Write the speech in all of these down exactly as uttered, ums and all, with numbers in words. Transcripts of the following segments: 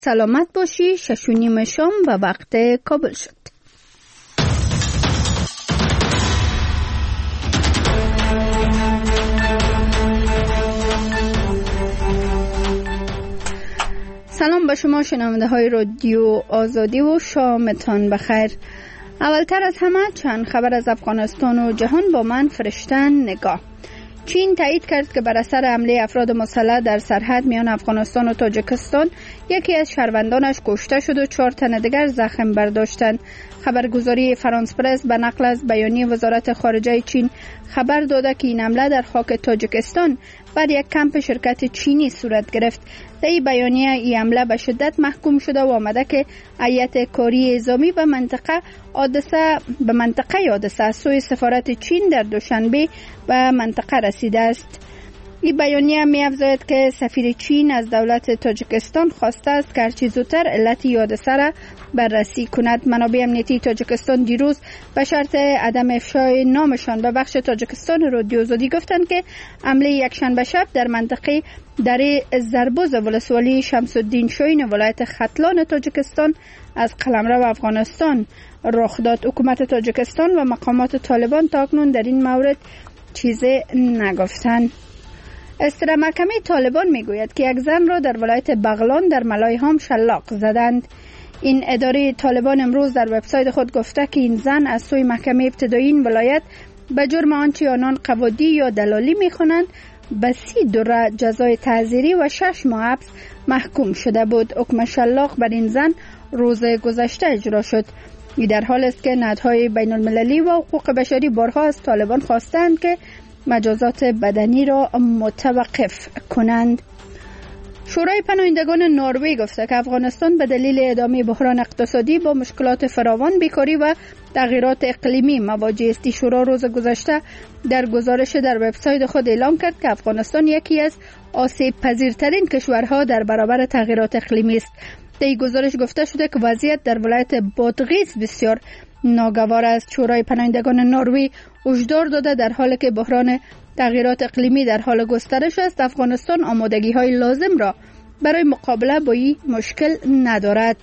سلامت باشی. شش و نیم شام و وقت کابل شد. سلام به شما شنونده های رادیو آزادی و شامتان بخیر. اولتر از همه چند خبر از افغانستان و جهان با من فرشتن نگاه. چین تایید کرد که بر اثر حمله افراد مسلح در سرحد میان افغانستان و تاجیکستان یکی از شهروندانش کشته شد و چهار تن دیگر زخم برداشتند. خبرگزاری فرانس پرس به نقل از بیانیه وزارت خارجه چین خبر داده که این حمله در خاک تاجیکستان بر یک کمپ شرکت چینی صورت گرفت. در این بیانیه این حمله به شدت محکوم شده و آمده که هیئت کاری نظامی به منطقه حادثه به منطقه حادثه از سوی سفارت چین در دوشنبه به منطقه رسیده است. این بیانیه می افزاید که سفیر چین از دولت تاجیکستان خواسته است که هرچه زودتر علت حادثه را بررسی کند. منابع امنیتی تاجیکستان دیروز به شرط عدم افشای نامشان به بخش تاجیکستان رادیو آزادی گفتند که حمله یکشنبه شب در منطقه دره زربوز ولسوالی شمس الدین شاهین ولایت ختلان تاجیکستان از قلمرو افغانستان رخ داد. حکومت تاجیکستان و مقامات طالبان تاکنون در این مورد چیزی نگفتند. اصطلاح محکمه طالبان میگوید که یک زن را در ولایت بغلان در ملایهام شلاق زدند. این اداره طالبان امروز در وبسایت خود گفته که این زن از سوی محکمه ابتدایی این ولایت به جرم آنچه آنان قواعدی یا دلالی میخوانند به سی دوره جزای تعزیری و شش ماه حبس محکوم شده بود. حکم شلاق بر این زن روز گذشته اجرا شد. این در حال است که نهادهای بین المللی و حقوق بشری بارها از طالبان خواستند که مجازات بدنی را متوقف کنند. شورای پناهندگان نروژ گفته که افغانستان به دلیل ادامه بحران اقتصادی با مشکلات فراوان، بیکاری و تغییرات اقلیمی مواجه است. شورا روز گذشته در گزارش در وبسایت خود اعلام کرد که افغانستان یکی از آسیب پذیرترین کشورها در برابر تغییرات اقلیمی است. در این گزارش گفته شده که وضعیت در ولایت بادغیس بسیار ناگوار است. شورای پناهندگان نروژ هشدار داده در حالی که بحران تغییرات اقلیمی در حال گسترش است، افغانستان آمادگی های لازم را برای مقابله با این مشکل ندارد.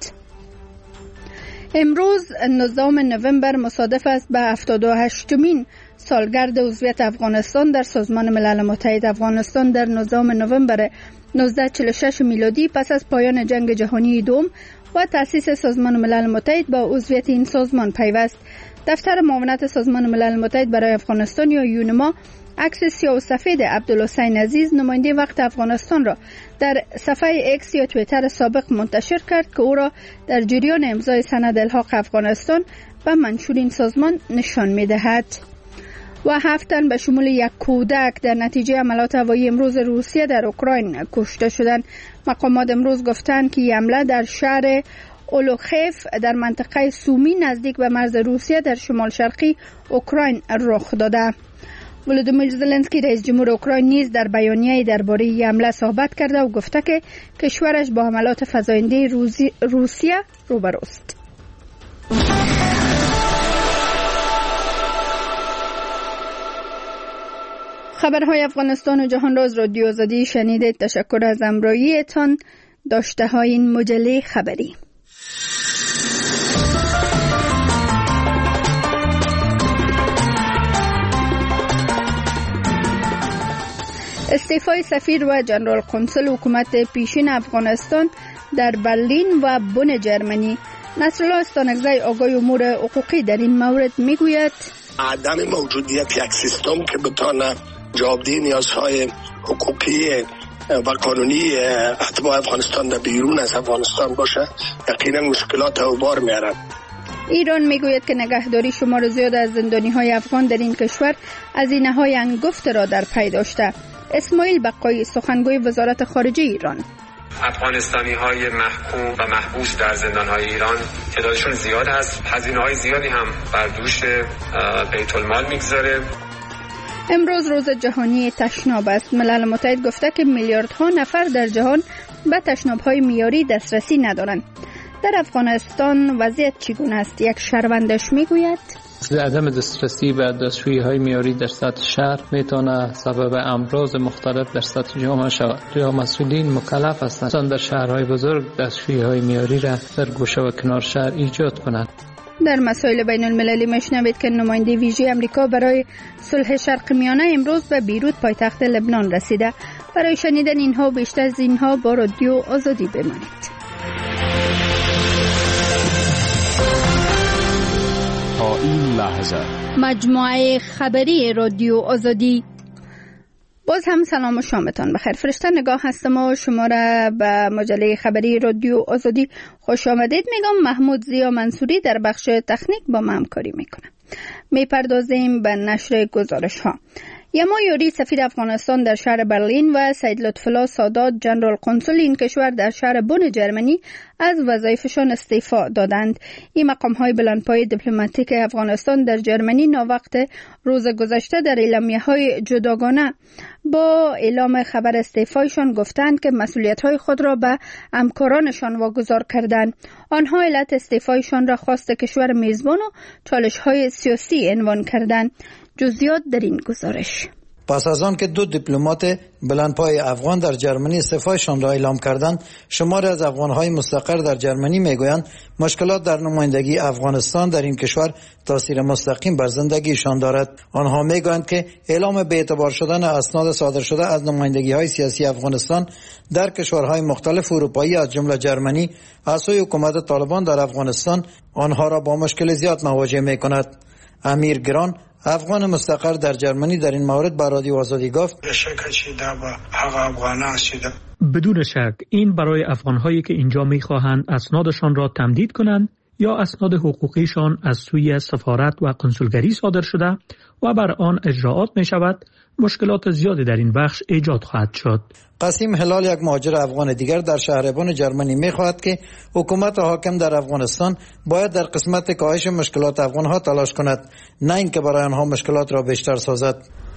امروز نوزدهم نوامبر مصادف است به هفتاد و هشتمین سالگرد عضویت افغانستان در سازمان ملل متحد. افغانستان در نوزدهم نوامبر نوزده چهل و شش میلادی پس از پایان جنگ جهانی دوم و تأسیس سازمان ملل متحد با عضویت این سازمان پیوست. دفتر معاونت سازمان ملل متحد برای افغانستان یا یونما عکس سیاه و سفید عبدالحسین عزیز نماینده وقت افغانستان را در صفحه ایکس یا توییتر سابق منتشر کرد که او را در جریان امضای سند الحاق افغانستان به منشور این سازمان نشان می‌دهد. و هفت تن به شمول یک کودک در نتیجه حملات هوایی امروز روسیه در اوکراین کشته شدند. مقامات امروز گفتند که حمله در شهر اولوخیف در منطقه سومی نزدیک به مرز روسیه در شمال شرقی اوکراین رخ داده. ولودیمیر زلنسکی رئیس جمهور اوکراین نیز در بیانیه‌ای درباره این حمله صحبت کرده و گفته که کشورش با حملات فزاینده روسیه روبروست. خبرهای افغانستان و جهان را از رادیو آزادی شنیدید. تشکر از همراهیتان. داشته های این مجله خبری. استعفای سفیر و جنرال قنصل حکومت پیشین افغانستان در برلین و بن جرمنی. نصرالله استانکزی آگاه امور حقوقی در این مورد میگوید عدم موجودیت یک سیستم که بتانه جوابدهی نیازهای حقوقی و قانونی اتباع افغانستان در بیرون از افغانستان باشه یقینا مشکلات رو بار میارن. ایران میگوید که نگهداری شمار زیاد از زندانی های افغان در این کشور هزینه های انگفت را در پی داشته. اسماعیل بقایی سخنگوی وزارت خارجه ایران: افغانستانی های محکوم و محبوس در زندان های ایران تعدادشون زیاد است. هزینه های زیادی هم بر دوش بیت المال میگذاره. امروز روز جهانی تشناب است. ملل متحد گفته که میلیاردها نفر در جهان به تشناب‌های معیاری دسترسی ندارند. در افغانستان وضعیت چگونه است؟ یک شهروندش میگوید عدم دسترسی به دستشویی‌های معیاری در سطح شهر میتونه سبب امراض مختلف در سطح جامعه شود. یا مسئولین مکلف هستند در شهرهای بزرگ دستشویی‌های معیاری را در گوشه و کنار شهر ایجاد کنند. در مسائل بین المللی میشنوید که نماینده ویژه امریکا برای صلح شرق میانه امروز به بیروت پایتخت لبنان رسیده. برای شنیدن اینها و بیشتر از اینها با رادیو آزادی بمانید. تا این لحظه مجموعه خبری رادیو آزادی. باز هم سلام و شامتان بخیر. فرشته نگاه هستم و شما را به مجله خبری رادیو آزادی خوش آمدید میگم. محمود زیا منصوری در بخش تکنیک با ما همکاری میکنه. میپردازیم به نشر گزارش ها. یما یوری سفیر افغانستان در شهر برلین و سید لطفالله سادات جنرال قنسل این کشور در شهر بن جرمنی از وظایفشان استعفا دادند. این مقام های بلندپایه دیپلماتیک افغانستان در جرمنی ناوقت روز گذشته در اعلامیه های جداگانه با اعلام خبر استعفایشان گفتند که مسئولیت های خود را به همکارانشان واگذار کردند. آنها علت استعفایشان را خواست کشور میزبان و چالش های سیاسی عنوان کردند. جزئیات در این گزارش. پس از آن که دو دیپلمات بلندپای افغان در جرمنی استعفایشان را اعلام کردند، شماری از افغان‌های مستقر در جرمنی میگویند مشکلات در نمایندگی افغانستان در این کشور تاثیر مستقیم بر زندگیشان دارد. آنها میگویند که اعلام بی‌اعتبار شدن اسناد صادر شده از نمایندگی‌های سیاسی افغانستان در کشورهای مختلف اروپایی از جمله جرمنی از سوی حکومت طالبان در افغانستان آنها را با مشکل زیاد مواجه می‌کند. امیر گران افغان مستقر در جرمنی در این مورد با رادیو آزادی گفت بدون شک این برای افغان‌هایی که اینجا می‌خواهند اسنادشان را تمدید کنند یا اسناد حقوقیشان از سوی سفارت و کنسولگری صادر شده و بر آن اجراعات می‌شود مشکلات زیادی در این بخش ایجاد خواهد شد. قاسم هلال یک مهاجر افغان دیگر در شهر بن جرمنی می‌خواهد که حکومت حاکم در افغانستان باید در قسمت کاهش مشکلات افغان‌ها تلاش کند، نه اینکه برای آنها مشکلات را بیشتر سازد.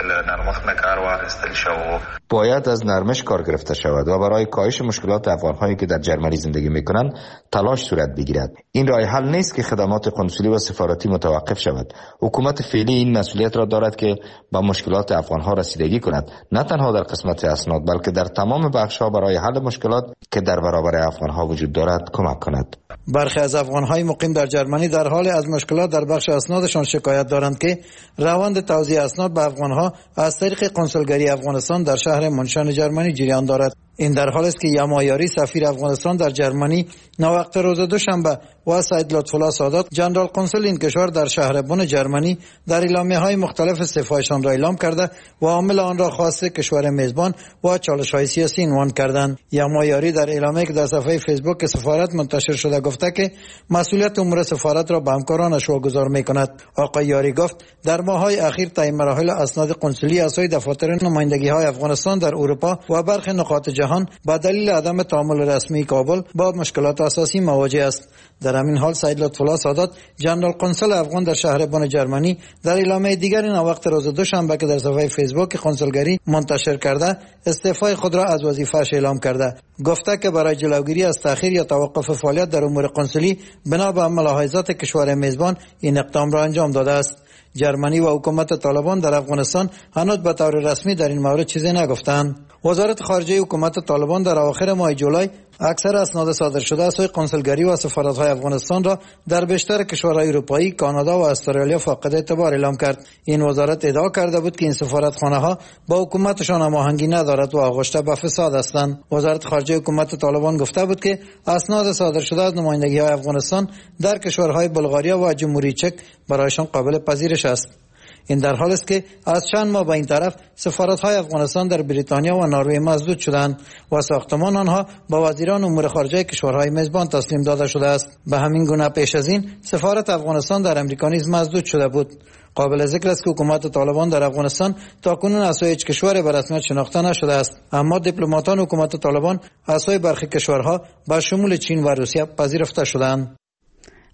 باید از نرمش کار گرفته شود و برای کاهش مشکلات افغان‌هایی که در جرمنی زندگی می‌کنند تلاش صورت بگیرد. این راه حل نیست که خدمات قنسولی و سفارتی متوقف شود. حکومت فعلی این مسئولیت را دارد که با مشکلات افغان‌ها رسیدگی کند، نه تنها در قسمت اسناد بلکه در تمام بخش‌ها برای حل مشکلات که در برابر افغان‌ها وجود دارد کمک کند. برخی از افغان‌های مقیم در جرمنی در حال از مشکلات در بخش اسنادشان شکایت دارند که روند توزیع اسناد به افغان‌ها از طریق کنسولگری افغانستان در شهر منشن جرمنی جریان دارد. این در حالی است که یما یاری سفیر افغانستان در جرمنی ناوقت روز دوشنبه و سید لطفالله سادات جنرال قنسل این کشور در شهر بن جرمنی در اعلامیه‌های مختلف استعفایشان را اعلام کرده و عامل آن را خواست کشور میزبان و چالش‌های سیاسی عنوان کردند. یما یاری در اعلامیه‌ای که در صفحه فیسبوک سفارت منتشر شده گفته که مسئولیت امور سفارت را به همکارانش واگذار می‌کند. آقای یاری گفت در ماه‌های اخیر طی مراحل اسناد قنسولی از سوی دفاتر نمایندگی‌های افغانستان در اروپا و برخی نقاط جهان با دلیل عدم تعامل رسمی کابل با مشکلات اساسی مواجه است. در همین حال سید لطفالله سادات جنرال قنسل افغان در شهر بن جرمنی در اعلامیه دیگری ناوقت روز دوشنبه که در صفحه فیسبوک کنسولگری منتشر کرده استعفای خود را از وظیفه‌اش اعلام کرده. گفته که برای جلوگیری از تأخیر یا توقف فعالیت در امور قنسولی بنا به ملاحظات کشور میزبان این اقدام را انجام داده است. جرمنی و حکومت طالبان در افغانستان هنوز به طور رسمی در این مورد چیزی نگفتند. وزارت خارجه حکومت طالبان در اواخر ماه جولای اکثر اسناد صادر شده از سوی کنسولگری و سفارت‌های افغانستان را در بیشتر کشورهای اروپایی، کانادا و استرالیا فاقد اعتبار اعلام کرد. این وزارت ادعا کرده بود که این سفارتخانه‌ها با حکومتشان هماهنگی ندارد و آغشته به فساد هستند. وزارت خارجه حکومت طالبان گفته بود که اسناد صادر شده از نمایندگی‌های افغانستان در کشورهای بلغاریا و جمهوری چک برایشان قابل پذیرش است. این در حالی است که از چند ماه به این طرف سفارت‌های افغانستان در بریتانیا و نروژ مسدود شدند و ساختمان آنها با وزیران امور خارجه کشورهای میزبان تسلیم داده شده است. به همین گونه پیش از این سفارت افغانستان در امریکا نیز مسدود شده بود. قابل ذکر است که حکومت طالبان در افغانستان تاکنون از سوی هیچ کشوری به رسمیت شناخته نشده است، اما دیپلماتان حکومت طالبان از سوی برخی کشورها با شمول چین و روسیه پذیرفته شدند.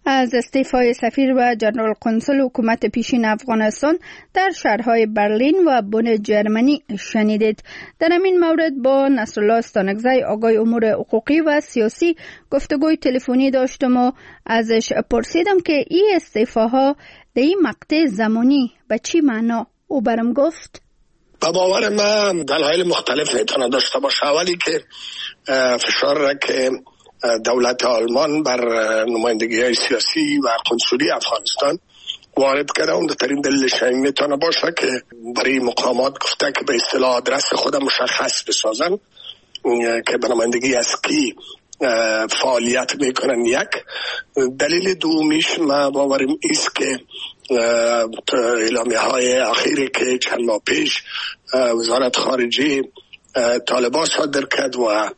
از استعفای سفیر و جنرال قنصل حکومت پیشین افغانستان در شهرهای برلین و بن جرمنی شنیدید. در همین مورد با نصرالله استانکزی آقای امور حقوقی و سیاسی گفتگوی تلفنی داشتم و ازش پرسیدم که این استعفاها در این مقطع زمانی به چی معنا؟ او برم گفت به باور من دلایل مختلف میتونه داشته باشه. اولی که فشار را که دولت آلمان بر نمایندگی های سیاسی و قنصلی افغانستان وارد کرده، اون ترین دلیلش میتونه باشه که برای مقامات گفته که به اصطلاح آدرس خود مشخص بسازن که به نمایندگی از کی فعالیت میکنن. یک دلیل دومیش ما باوریم ایست که اعلامیه های اخیری که چند ماه پیش وزارت خارجه طالبان صادر کرد و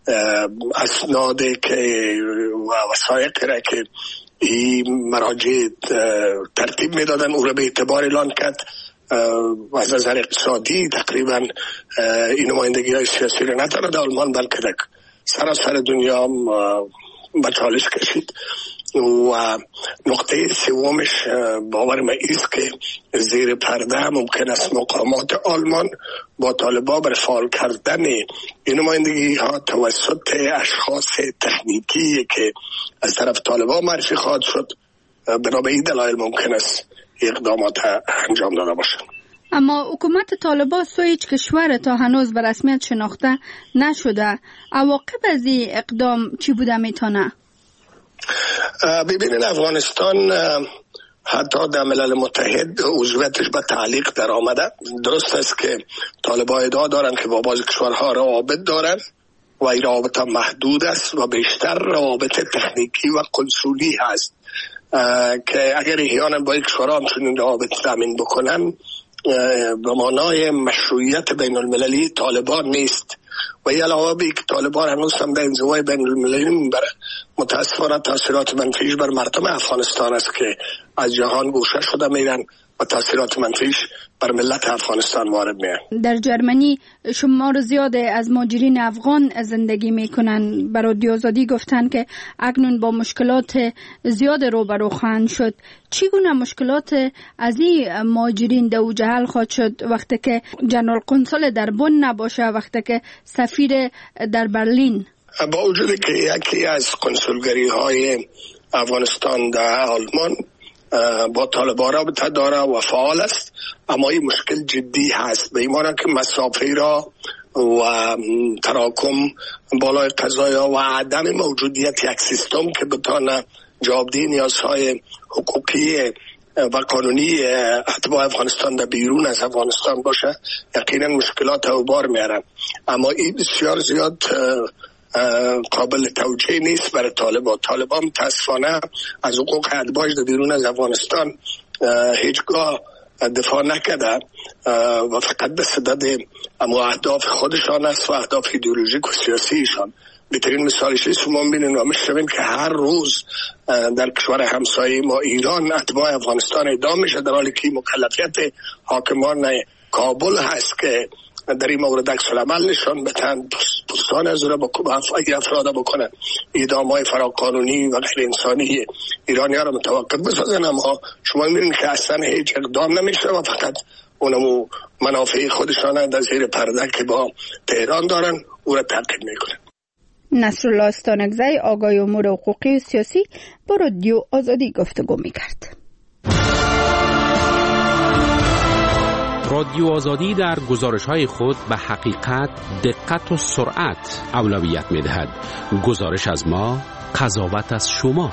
اسنادی که و وثایقی را که این مراجع ترتیب میدادن او را به اعتبار اعلان کرد، از نظر اقتصادی تقریبا این نمایندگی های سیاسی را نه تنها در آلمان بلکه در سراسر دنیا به چالش کشید. و نقطه سومش باور من ایست که زیر پرده ممکن است مقامات آلمان با طالبان بر فعال کردن این نمایندگی ها توسط اشخاص تکنیکی که از طرف طالبان معرفی خواهد شد، بنا به این دلایل ممکن است اقدامات انجام داده باشند. اما حکومت طالبان سوی هیچ کشور تا هنوز به رسمیت شناخته نشده. عواقب از این اقدام چی بوده میتونه؟ ببینید افغانستان حتی در ملل متحد عضویتش به تعلیق در آمده. درست است که طالبان ادعا دارند که با بعضی کشورها روابط دارند و این روابط محدود است و بیشتر روابط تکنیکی و قنصلی هست که اگر احیانا با یک کشورها همچنین روابط تامین بکنن به معنای مشروعیت بین المللی طالبان نیست. و یه علاوه بی که طالبان هنوز هم در انزوای بین المللی میبره، متاسفانه تاثیرات منفیش بر مردم افغانستان است که از جهان گوشه شده میرن و تاثیرات منفیش بر ملت افغانستان وارد میاد. در جرمنی شمار زیاد از مهاجرین افغان زندگی میکنن. برای رادیو آزادی گفتن که اکنون با مشکلات زیاد روبرو خواهند شد. چگونه مشکلات از این مهاجرین در اوج حل خواهد شد وقتی که جنرال قنصل در بن نباشه، وقتی که سفیر در برلین؟ با وجودی که یکی از قنصلگری های افغانستان در آلمان با طالبان رابطه داره و فعال است، اما این مشکل جدی هست به این معنی که مسافه را و تراکم بالای قضایا و عدم موجودیت یک سیستم که بتانه جوابدهی نیازهای حقوقی و قانونی اتباع افغانستان در بیرون از افغانستان باشه یقینا مشکلات او بار میارن. اما این بسیار زیاد قابل توجیه نیست برای طالبان. طالبان متاسفانه از حقوق اتباعش در بیرون از افغانستان هیچگاه دفاع نکرده و فقط به صدد اما اهداف خودشان است و اهداف ایدئولوژیک و سیاسیشان. بهترین مثالش است ما می‌بینیم و می‌شنویم که هر روز در کشور همسایه ما ایران اتباع افغانستان اعدام میشه، در حالی که مکلفیت حاکمان کابل هست که در این مورد عکس العمل نشان بدن، پستان از را با افراد بکنن، اعدام‌های فراقانونی و غیر انسانی ایرانی‌ها را متوقف بسازن. اما شما می‌بینید که اصلا هیچ اقدام نمیشه و فقط اونمو منافع خودشان در زیر پرده که با تهران دارن او را تعقیب میکنن. نصرالله استانکزی آقای امور حقوقی و سیاسی با رادیو آزادی گفتگو میکرد. رادیو آزادی در گزارش‌های خود به حقیقت، دقت و سرعت اولویت می‌دهد. گزارش از ما، قضاوت از شما.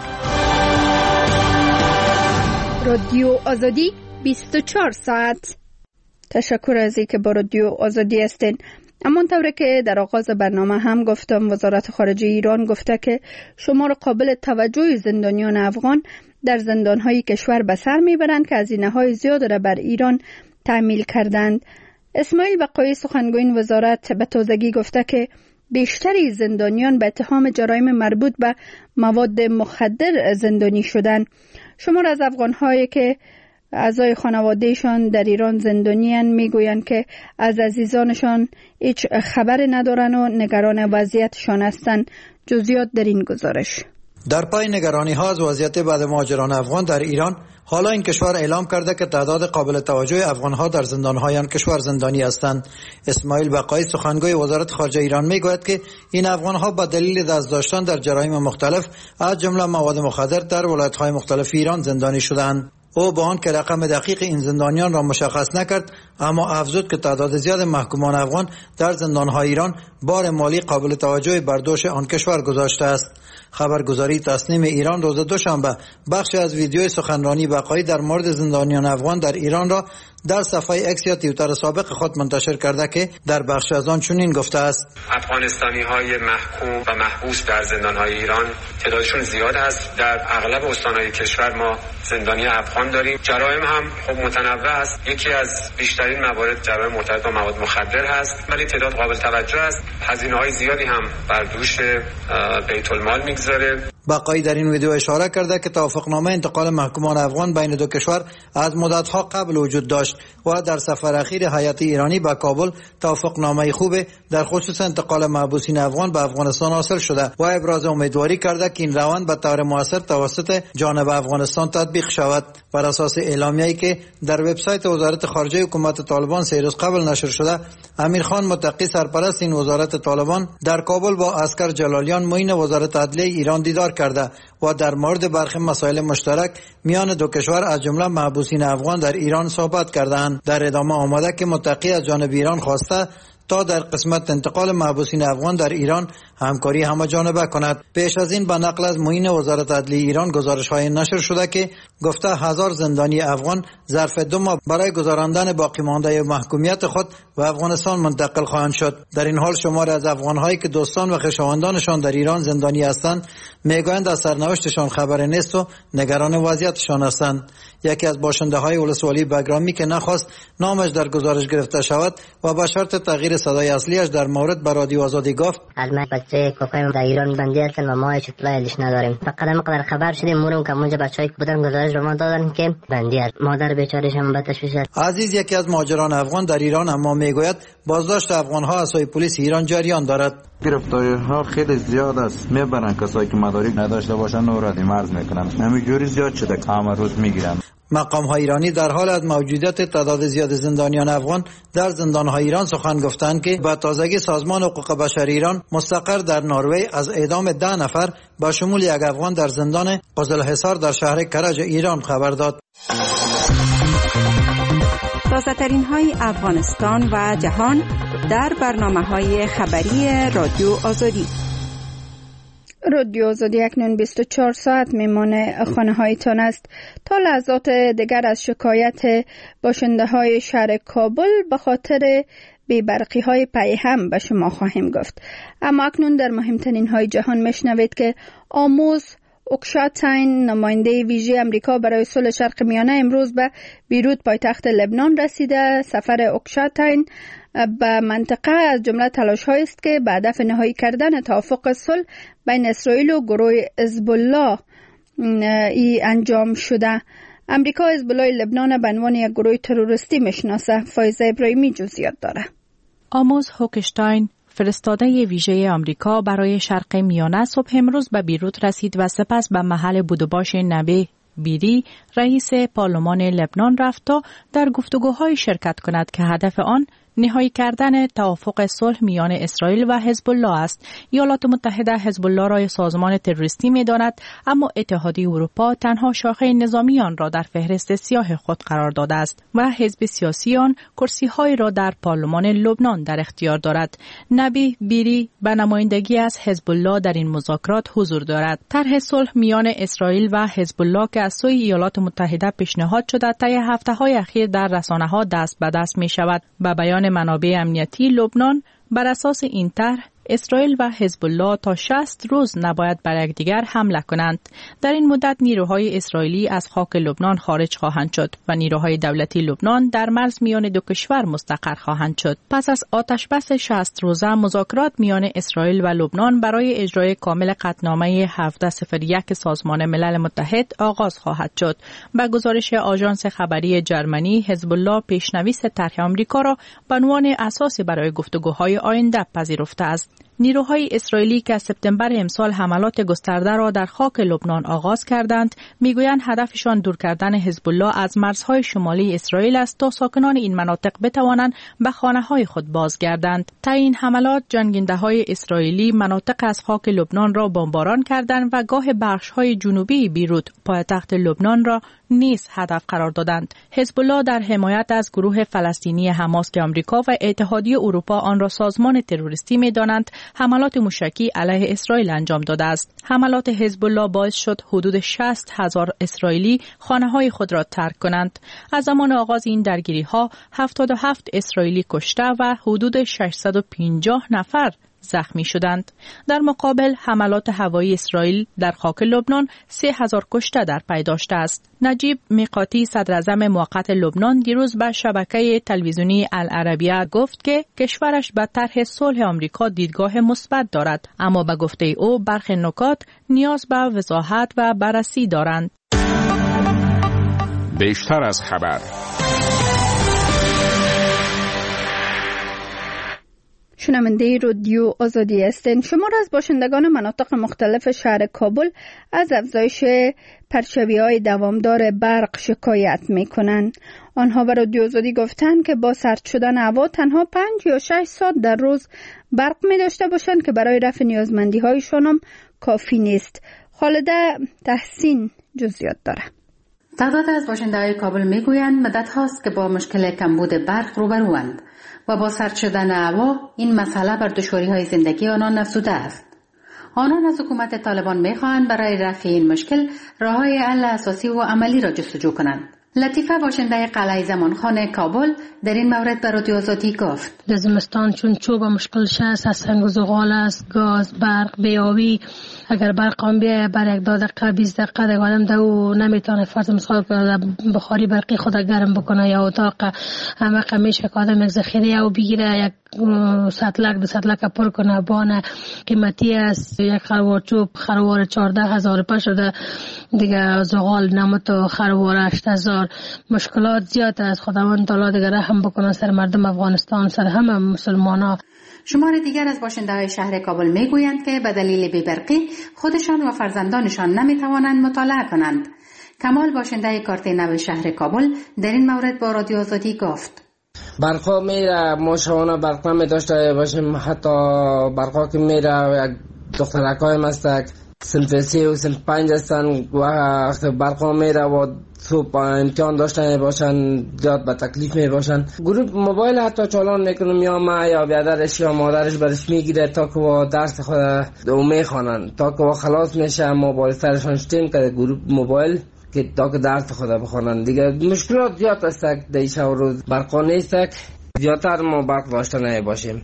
رادیو آزادی بیست و چهار ساعت. تشکر از اینکه با رادیو آزادی هستین. اما طوری که در آغاز برنامه هم گفتم، وزارت خارجه ایران گفته که شمار قابل توجه زندانیان افغان در زندان‌های کشور به سر می‌برند که هزینه‌های زیاد را بر ایران تحمیل کردند. اسماعیل بقایی سخنگوی وزارت به تازگی گفته که بیشتری زندانیان به اتهام جرایم مربوط به مواد مخدر زندانی شدند. شمار از افغان‌هایی که اعضای خانوادهشان در ایران زندانیان میگویند که از عزیزانشان هیچ خبر ندارن و نگران وضعیتشان هستند. جزئیات در این گزارش. در پای نگرانی ها از وضعیت بعد مهاجران افغان در ایران، حالا این کشور اعلام کرده که تعداد قابل توجه افغان ها در زندان های آن کشور زندانی هستند. اسماعیل بقایی سخنگوی وزارت خارجه ایران میگوید که این افغان ها به دلیل دست داشتن در جرایم مختلف از جمله مواد مخدر در ولایت های مختلف ایران زندانی شدند. او با آن که رقم دقیق این زندانیان را مشخص نکرد، اما افزود که تعداد زیاد محکومان افغان در زندان‌های ایران بار مالی قابل توجهی بر دوش آن کشور گذاشته است. خبرگزاری تسنیم ایران روز دوشنبه بخشی از ویدیوی سخنرانی بقایی در مورد زندانیان افغان در ایران را در صفحه اکس یا توییتر سابق خود منتشر کرده که در بخش از آن چنین گفته است: افغانستانی‌های محکوم و محبوس در زندان‌های ایران تعدادشون زیاد است. در اغلب استان‌های کشور ما زندانی افغان داریم. جرایم هم خب متنوع است. یکی از بیشترین موارد جرایم مرتبط با مواد مخدر هست، ولی تعداد قابل توجه است. هزینه‌های زیادی هم بر دوش بیت المال میگذاره. بقایی در این ویدیو اشاره کرده که توافقنامه انتقال محکومان افغان بین دو کشور از مدت‌ها قبل وجود داشت و در سفر اخیر هیئت ایرانی به کابل توافقنامه خوب در خصوص انتقال محبوسین افغان به افغانستان حاصل شده و ابراز امیدواری کرده که این روند به طور مؤثر توسط جانب افغانستان تطبیق شود. بر اساس اعلامیه‌ای که در وبسایت وزارت خارجه حکومت طالبان سه روز قبل نشر شده، امیرخان متقی سرپرست این وزارت طالبان در کابل با اسکر جلالیان معین وزارت عدلیه ایران دیدار کرده و در مورد برخی مسائل مشترک میان دو کشور از جمله محبوسین افغان در ایران صحبت کردند. در ادامه آمده که متقی از جانب ایران خواسته تا در قسمت انتقال محبوسین افغان در ایران همکاری همه جانبه کند. پیش از این به نقل از معین وزارت عدلیه ایران گزارش‌های نشر شده که گفته هزار زندانی افغان ظرف دو ماه برای گذراندن باقی مانده محکومیت خود و افغانستان منتقل خواهند شد. در این حال شماری از افغان‌هایی که دوستان و خویشاوندانشان در ایران زندانی هستند میگویند از سرنوشتشان خبر نیست و نگران وضعیتشان هستند. یکی از باشنده‌های ولسوالی بگرامی که نخواست نامش در گزارش گرفته شود و به شرط تغییر صدای اصلیش در مورد به رادیو آزادی گفت: از من بچه کوکایم در ایران بندی هستن و ما هیچ اطلاعی نداریم. فقط همینقدر خبر شدیم مورم که اونجا بچه‌ای که بودن گزارش به ما دادن که بندی است. مادر بیچاره‌ش هم به تشویش است. عزیز یکی از مهاجران افغان در ایران اما میگوید بازداشت افغان‌ها از سوی پلیس ایران جریان دارد. گرفتاری‌ها خیلی زیاد است. میبرن کسایی که مدارک نداشته باشن نورادی مرز میکنن. همینجوری زیاد شده که همه روز میگیرن. مقام‌های ایرانی در حال از موجودیت تعداد زیاد زندانیان افغان در زندان‌های ایران سخن گفتند که با تازگی سازمان حقوق بشر ایران مستقر در نروژ از اعدام ده نفر با شمول یک افغان در زندان قزلحصار در شهر کرج ایران خبر داد. تازه‌ترین های افغانستان و جهان در برنامه‌های خبری رادیو آزادی. رادیو آزادی اکنون بیست و چهار ساعت میمانه خانه هایتان است. تا لحظات دیگر از شکایت باشنده های شهر کابل به خاطر بی‌برقی های پیهم به شما خواهیم گفت. اما اکنون در مهمترین های جهان میشنوید که آموز اوکشاتاین نماینده ویژه امریکا برای صلح شرق میانه امروز به بیروت پایتخت لبنان رسیده. سفر اوکشاتاین به منطقه از جمله تلاش‌هایی است که به هدف نهایی کردن توافق صلح بین اسرائیل و گروه حزب الله ای انجام شده. امریکا حزب الله لبنان به عنوان یک گروه تروریستی میشناسه. فایزه ابراهیمی جزئیات داره. آموز هوکشتاین فرستاده ویژه آمریکا برای شرق میانه صبح امروز به بیروت رسید و سپس به محل بود و باش نبی بیری رئیس پارلمان لبنان رفت تا در گفتگوهای شرکت کند که هدف آن نهایی کردن توافق صلح میان اسرائیل و حزب الله است. ایالات متحده حزب الله را سازمان تروریستی می‌داند، اما اتحادیه اروپا تنها شاخه نظامی آن را در فهرست سیاه خود قرار داده است و حزب سیاسی آن کرسی‌های را در پارلمان لبنان در اختیار دارد. نبی بیری به نمایندگی از حزب الله در این مذاکرات حضور دارد. طرح صلح میان اسرائیل و حزب الله که از سوی ایالات متحده پیشنهاد شده طی هفته‌های اخیر در رسانه‌ها دست به دست می‌شود. به بیان منابع امنیتی لبنان بر اساس این طرح اسرائیل و حزب الله تا شصت روز نباید بر یکدیگر حمله کنند. در این مدت نیروهای اسرائیلی از خاک لبنان خارج خواهند شد و نیروهای دولتی لبنان در مرز میان دو کشور مستقر خواهند شد. پس از آتشبس شصت روزه مذاکرات میان اسرائیل و لبنان برای اجرای کامل قطعنامه هفده صفر یک سازمان ملل متحد آغاز خواهد شد. با گزارش آژانس خبری جرمنی، حزب الله پیشنویس طرح آمریکا را به عنوان اساسی برای گفتگوهای آینده پذیرفته است. نیروهای اسرائیلی که از سپتامبر امسال حملات گسترده را در خاک لبنان آغاز کردند، میگویند هدفشان دور کردن حزب الله از مرزهای شمالی اسرائیل است تا ساکنان این مناطق بتوانند به خانه‌های خود بازگردند. تا این حملات، جنگنده‌های اسرائیلی مناطق از خاک لبنان را بمباران کردند و گاه بخش‌های جنوبی بیروت، پایتخت لبنان را نیز هدف قرار دادند. حزب الله در حمایت از گروه فلسطینی حماس که آمریکا و اتحادیه اروپا آن را سازمان تروریستی می‌دانند، حملات موشکی علیه اسرائیل انجام داده است. حملات حزب الله باعث شد حدود شصت هزار اسرائیلی خانه‌های خود را ترک کنند. از زمان آغاز این درگیری‌ها هفتاد و هفت اسرائیلی کشته و حدود ششصد و پنجاه نفر زخمی شدند. در مقابل حملات هوایی اسرائیل در خاک لبنان سه هزار کشته در پی داشته است. نجیب میقاتی صدر اعظم موقت لبنان دیروز به شبکه تلویزیونی العربیه گفت که کشورش به طرح صلح آمریکا دیدگاه مثبت دارد، اما به گفته او برخی نکات نیاز به وضاحت و بررسی دارند. بیشتر از خبر. شنونده رادیو آزادی هستند. شما را از باشندگان مناطق مختلف شهر کابل از افزایش پرچوی‌های دوامدار برق شکایت می‌کنند. آنها به رادیو آزادی گفتند که با سرد شدن هوا تنها پنج یا شش ساعت در روز برق می داشته باشند که برای رفع نیازمندی‌هایشان هم کافی نیست. خالده تحسین جزئیات داره. تعداد از باشنده‌های کابل می‌گویند مدت هاست که با مشکل کمبود برق روبروند و با سرد شدن هوا این مسئله بر دشواری‌های زندگی آنان افزوده است. آنان از حکومت طالبان می‌خواهند برای رفع این مشکل راه‌های حل اساسی و عملی را جستجو کنند. لطیفه باشنده قلعه زمانخانه کابل در این مورد به رادیو آزادی گفت: در زمستان چون چوب مشکلش است، از سنگ و زغال است، گاز، برق، بیابی، اگر برق هم بیایه بر یک دو دقیقه بیست دقیقه دیگه آدم دو نمیتونه فرض مثال بخاری برقی خود گرم بکنه یا اتاق همه میشه که آدم یک ذخیره او بگیره، یک سطلک دو سطلک پر کنه. بانه قیمتی است، یک خروار چوب خروار چهارده هزار پا شده دیگه، زغال نمت و خروار هشت هزار. مشکلات زیاد است. خداوند تعالی دیگه رحم بکنه سر مردم افغانستان، سر همه مسلمانا. شمار دیگر از باشنده‌های شهر کابل میگویند که به دلیل بی‌برقی خودشان و فرزندانشان نمیتوانند مطالعه کنند. کمال باشنده کارت نو شهر کابل در این مورد با رادیو آزادی گفت: برقا میره، ما شبانه برق نمی داشته باشیم، حتی برقا که میره یک دخترکای مستک سنف سی و سنف پنج هستن و وقتی برقا میره و صبح امتحان داشتن باشن زیاد به تکلیف می باشن. گروه موبایل حتی چالان میکنم یا ما یا بیادرش یا مادرش برش میگیره تا که درس خود او میخوانن، تا که خلاص میشه موبایل سرشان شتیم که گروه موبایل که تا که درس خود بخوانن. دیگه مشکلات زیاد است در شب و روز برقا نیست، زیادتر ما برق داشته نمی باشیم.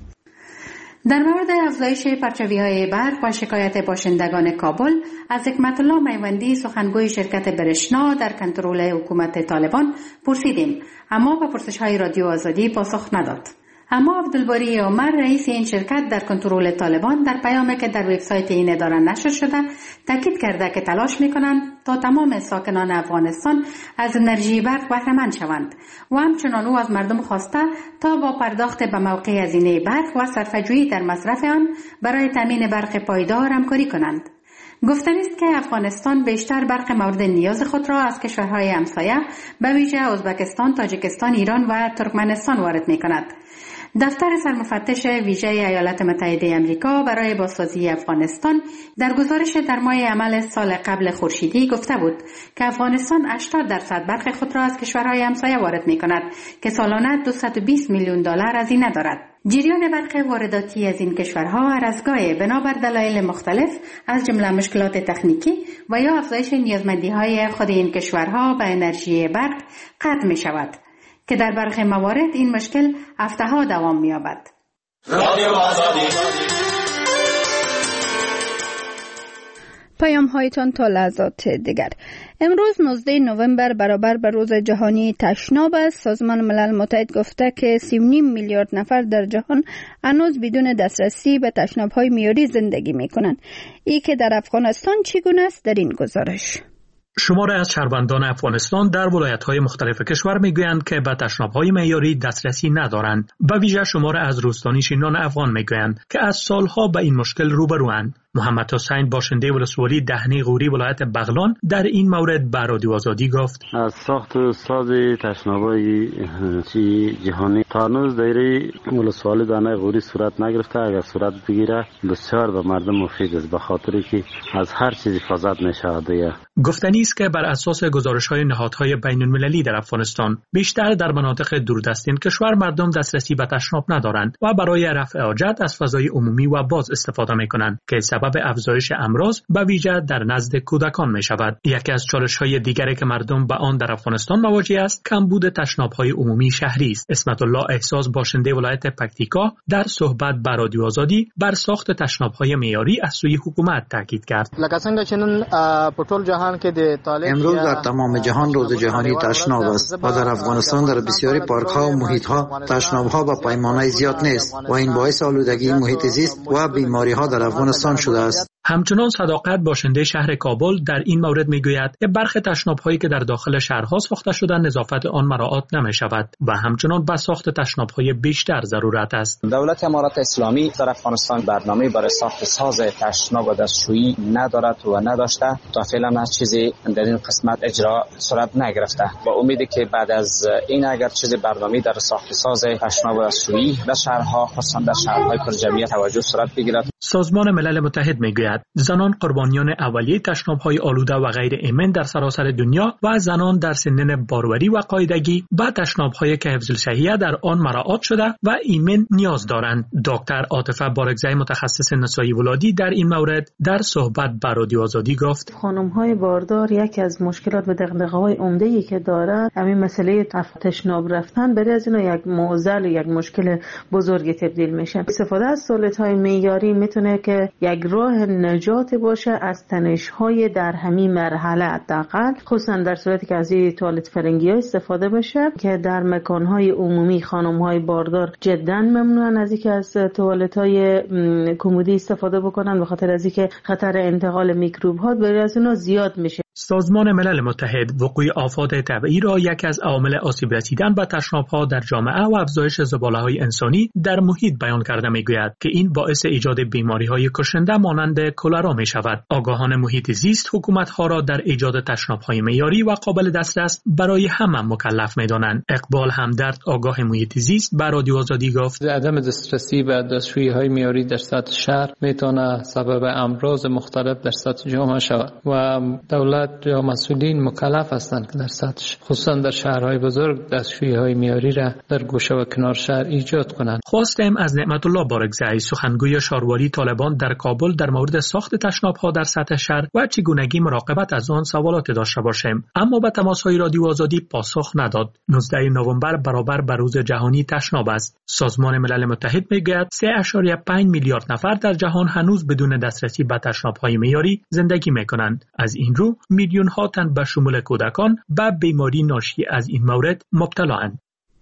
در مورد افزایش پرچوی‌های برق و شکایت باشندگان کابل از حکمت الله میوندی سخنگوی شرکت برشنا در کنترل حکومت طالبان پرسیدیم، اما به پرسش‌های رادیو آزادی پاسخ نداد. اما عبدالباری عمر رئیس این شرکت در کنترل طالبان در پیامی که در وبسایت این اداره نشر شده تاکید کرده که تلاش می‌کنند تا تمام ساکنان افغانستان از انرژی برق بهره‌مند شوند و همچنان او از مردم خواسته تا با پرداخت به موقع هزینه برق و صرفه‌جویی در مصرف آن برای تامین برق پایدار همکاری کنند. گفتنی است که افغانستان بیشتر برق مورد نیاز خود را از کشورهای همسایه به ویژه ازبکستان، تاجیکستان، ایران و ترکمنستان وارد می‌کند. دفتر سرمفتش ویژه ایالات متحده آمریکا برای بازسازی افغانستان در گزارش در ماه عمل سال قبل خورشیدی گفته بود که افغانستان هشتاد درصد برق خود را از کشورهای همسایه وارد می‌کند که سالانه دویست و بیست میلیون دلار هزینه دارد. جریان برق وارداتی از این کشورها هر از گاهی بنابر دلایل مختلف از جمله مشکلات تکنیکی و یا افزایش نیازمندی‌های خود این کشورها به انرژی برق قطع می‌شود که در برخی موارد این مشکل هفته‌ها دوام می‌یابد. رادیو آزادی. پیام هایتان تا لحظات دیگر. امروز نوزده نوامبر برابر به روز جهانی تشناب است. سازمان ملل متحد گفته که سی و نیم میلیارد نفر در جهان هنوز بدون دسترسی به تشناب‌های معیاری زندگی می‌کنند. ای که در افغانستان چگونه است در این گزارش. شمار از شهروندان افغانستان در ولایت‌های مختلف کشور میگویند که به تشناب‌های معیاری دسترسی ندارند. به ویژه شمار از روستانی‌شینان افغان میگویند که از سالها به این مشکل روبروند. محمد حسین باشنده ولسوالی دهنی غوری ولایت بغلان در این مورد به رادیو آزادی گفت: از ساخت و ساز تشناب‌های جهانی تا هنوز دایره ولسوالی دهنی غوری صورت نگرفته. اگر صورت بگیره بسیار به مردم مفید است، به خاطری که از هر چیزی حفاظت می‌شود. گفتنی است که بر اساس گزارش‌های نهادهای بین‌المللی در افغانستان بیشتر در مناطق دوردست این کشور مردم دسترسی به تشناب ندارند و برای رفع حاجت از فضای عمومی و باز استفاده می‌کنند که سبب افزایش امراض به ویژه در نزد کودکان می‌شود. یکی از چالش‌های دیگری که مردم با آن در افغانستان مواجه است کمبود تشناب‌های عمومی شهری است. اسمت الله احساس باشنده ولایت پکتیکا در صحبت با رادیو آزادی بر ساخت تشناب‌های معیاری از سوی حکومت تاکید کرد. امروز در تمام جهان روز جهانی تشناب است و در افغانستان در بسیاری پارک‌ها و محیط‌ها تشناب‌ها با پیمانه زیاد نیست و این باعث آلودگی محیط زیست و بیماری‌ها در افغانستان شده است. همچنان صداقت باشنده شهر کابل در این مورد میگوید که برخی تشناب‌هایی که در داخل شهرها ساخته شده نظافت آن مراعات نمی‌شود و همچنان به ساخت تشناب‌های بیشتر ضرورت است. دولت امارات اسلامی در افغانستان برنامه برای ساخت ساز تشناب و دستشویی ندارد و نداشته. تا فعلا هیچ چیزی در این قسمت اجرا صورت نگرفته. با امیدی که بعد از این اگر چیزی برنامه در ساخت ساز تشناب و دستشویی در شهرها خصوصا در شهرهای پرجمعیت توجه صورت بگیرد. سازمان ملل متحد میگوید زنان قربانیان اولیه تشناب‌های آلوده و غیر ایمن در سراسر دنیا و زنان در سنین باروری و قاعدگی به تشناب‌های که حفظ الشهیه در آن مراعات شده و ایمن نیاز دارند. دکتر عاطفه بارکزئی متخصص نسایی ولادی در این مورد در صحبت با رادیو آزادی گفت: خانم‌های باردار یکی از مشکلات و دغدغه‌های عمده‌ای که دارند همین مسئله تشناب رفتن برای از اینا یک معضل یک مشکل بزرگی تبدیل میشه. استفاده از توالت‌های معیاری میتونه که یک راه نجات باشه از تنش‌های در همین مرحله، حداقل خصوصا در صورتی که از این توالت فرنگی‌ها استفاده بشه که در مکان‌های عمومی خانم‌های باردار جداً ممنوعن از اینکه از توالت‌های کمدی استفاده بکنن به خاطر از اینکه خطر انتقال میکروب‌ها برای از اونها زیاد میشه. سازمان ملل متحد وقوع آفات طبیعی را یکی از عوامل آسیب رسیدن به تشناب‌ها در جامعه و افزایش زباله‌های انسانی در محیط بیان کرده می‌گوید که این باعث ایجاد بیماری‌های کشنده مانند کلرا می‌شود. آگاهان محیط زیست حکومت‌ها را در ایجاد تشناب‌های معیاری و قابل دسترس برای همه مکلف می‌دانند. اقبال همدرد آگاه محیط زیست به رادیو آزادی گفت: عدم دسترسی به دستشویی‌های معیاری در سطح شهر می‌تواند سبب امراض مختلف در سطح جامعه شود و دولت یا مسئولین مکلف هستند که در سطح خصوصا در شهرهای بزرگ دستشویی‌های معیاری را در گوشه و کنار شهر ایجاد کنند. خواستیم از نعمت الله بارکزئی سخنگوی شاروالی طالبان در کابل در مورد ساخت تشناب‌ها در سطح شهر و چگونگی مراقبت از آن سوالات داشته باشیم، اما به تماس‌های رادیو آزادی پاسخ نداد. نوزدهم نوامبر برابر به روز جهانی تشناب است. سازمان ملل متحد میگوید سه ممیز پنج میلیارد نفر در جهان هنوز بدون دسترسی به تشناب‌های معیاری زندگی می‌کنند. از این رو میلیون ها تن به شمول کودکان به بیماری ناشی از این مورد مبتلااند.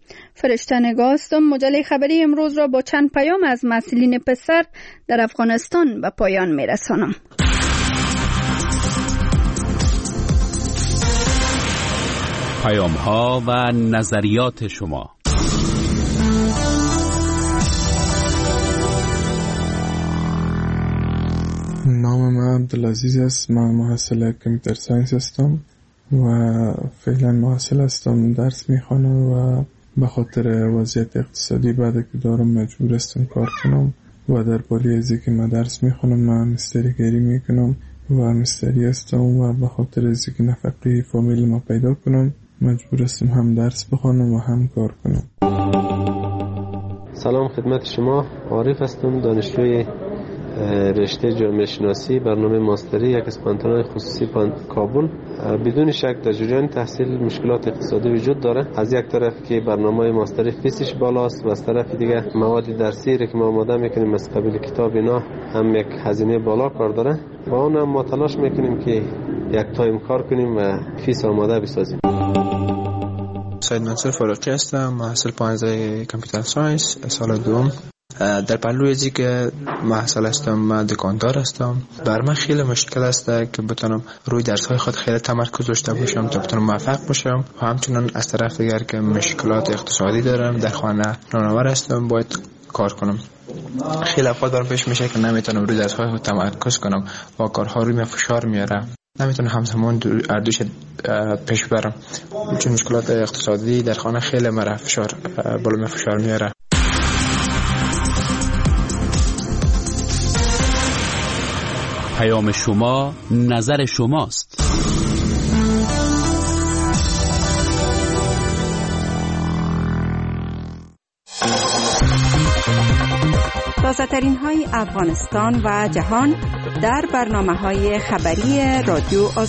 فرشته نگاه هستم. مجله خبری امروز را با چند پیام از مسئولین پسر در افغانستان به پایان میرسانم. پیام ها و نظریات شما. نام من عبدالعزیز است. من محصل کامپیوتر ساینس هستم و فعلا محصل هستم، درس میخوانم و به خاطر وضعیت اقتصادی بعد که دارم مجبور هستم کار کنم و در پالی ازی که من درس میخوانم من مستری گری میکنم و مستری هستم و به خاطر ازی که نفقه فامیل ما پیدا کنم مجبور هستم هم درس بخوانم و هم کار کنم. سلام خدمت شما، عارف هستم، دانشجوی رشته جامعه شناسی برنامه ماستری یک اسپانتانای خصوصی کابل. بدون شک در جریان تحصیل مشکلات اقتصادی وجود داره. از یک طرف که برنامه ماستری فیسش بالاست و از طرف دیگه مواد درسی که ما آماده میکنیم از قبیل کتاب اینا هم یک هزینه بالا کار داره و اون هم ما تلاش میکنیم که یک تایم کار کنیم و فیس آماده بسازیم. سید منصور فاروقی هستم، محصل پانزده کامپیوتر ساینس سال دوم. در پهلوی ازی که محصل هستم، من دکاندار هستم، بر من خیلی مشکل است که بتونم روی درس های خود خیلی تمرکز داشته باشم تا بتونم موفق باشم. و همچنان از طرف دیگر که مشکلات اقتصادی دارم، در خانه نانآور هستم، باید کار کنم. خیلی اوقات برام پیش میشه که نمیتونم روی درس های خود تمرکز کنم و کارها روی من فشار میاره، نمیتونم همزمان اردوش پیش برم، چون مشکلات اقتصادی در خانه خیلی مرا فشار بالا من فشار میاره. پیام شما، نظر شماست. تازه‌ترین های افغانستان و جهان در برنامه‌های خبری رادیو آزادی.